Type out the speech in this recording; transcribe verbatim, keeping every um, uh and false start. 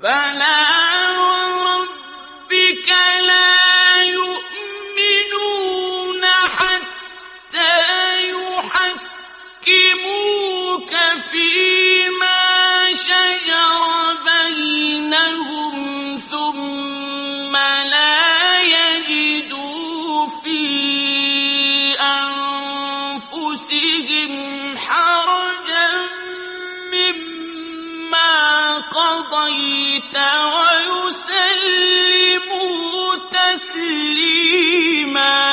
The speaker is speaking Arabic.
فلا وربك لا يؤمنون حتى يحكموك فيما شجر بينهم ثم لا يجدوا في أنفسهم حرجا مما قضيت ويسلموا تسليما.